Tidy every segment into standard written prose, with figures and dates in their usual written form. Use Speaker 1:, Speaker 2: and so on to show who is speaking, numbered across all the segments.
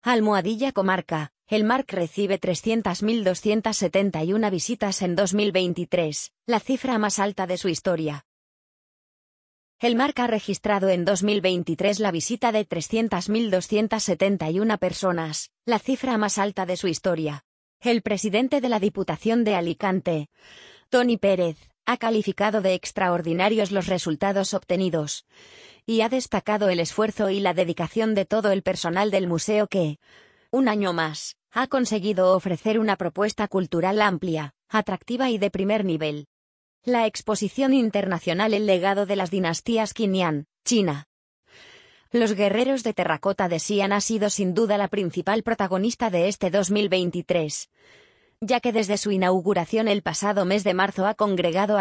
Speaker 1: Almohadilla Comarca. El Marc recibe 300.271 visitas en 2023, la cifra más alta de su historia. El Marc ha registrado en 2023 la visita de 300.271 personas, la cifra más alta de su historia. El presidente de la Diputación de Alicante, Toni Pérez, ha calificado de extraordinarios los resultados obtenidos y ha destacado el esfuerzo y la dedicación de todo el personal del museo que, un año más, ha conseguido ofrecer una propuesta cultural amplia, atractiva y de primer nivel. La exposición internacional El legado de las dinastías Qin, China. Los guerreros de terracota de Xi'an ha sido sin duda la principal protagonista de este 2023, ya que desde su inauguración el pasado mes de marzo ha congregado a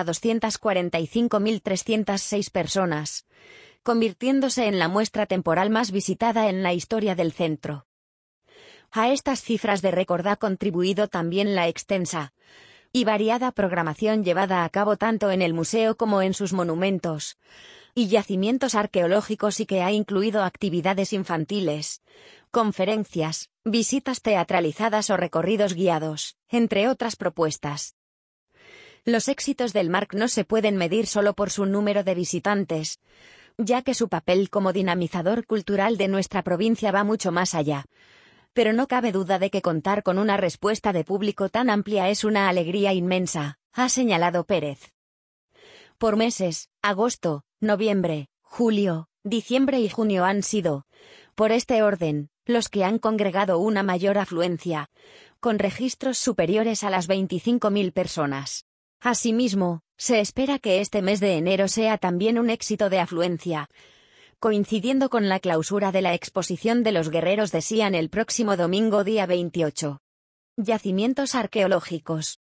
Speaker 1: 245.306 personas, convirtiéndose en la muestra temporal más visitada en la historia del centro. A estas cifras de récord ha contribuido también la extensa y variada programación llevada a cabo tanto en el museo como en sus monumentos y yacimientos arqueológicos y que ha incluido actividades infantiles, conferencias, visitas teatralizadas o recorridos guiados, entre otras propuestas. Los éxitos del Marc no se pueden medir solo por su número de visitantes, ya que su papel como dinamizador cultural de nuestra provincia va mucho más allá. Pero no cabe duda de que contar con una respuesta de público tan amplia es una alegría inmensa, ha señalado Pérez. Por meses, agosto, noviembre, julio, diciembre y junio han sido, por este orden, los que han congregado una mayor afluencia, con registros superiores a las 25.000 personas. Asimismo, se espera que este mes de enero sea también un éxito de afluencia, coincidiendo con la clausura de la exposición de los guerreros de Xi'an el próximo domingo día 28. Yacimientos arqueológicos.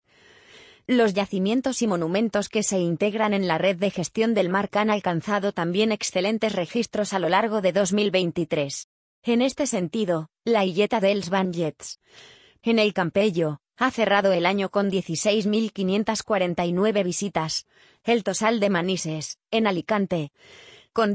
Speaker 1: Los yacimientos y monumentos que se integran en la red de gestión del Marc han alcanzado también excelentes registros a lo largo de 2023. En este sentido, la Illeta dels Banquets, en el Campello, ha cerrado el año con 16.549 visitas, el Tossal de Manises, en Alicante, con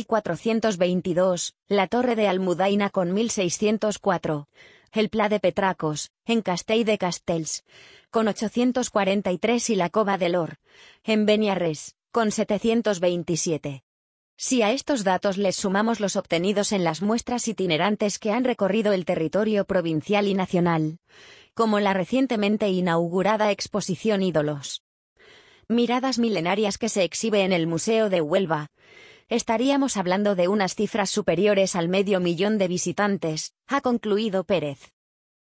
Speaker 1: 10.422, la Torre de Almudaina con 1.604, el Pla de Petracos, en Castell de Castells, con 843 y la Cova de l'Or, en Beniarrés, con 727. Si a estos datos les sumamos los obtenidos en las muestras itinerantes que han recorrido el territorio provincial y nacional, como la recientemente inaugurada exposición Ídolos, Miradas milenarias que se exhibe en el Museo de Huelva, estaríamos hablando de unas cifras superiores al 500.000 de visitantes, ha concluido Pérez.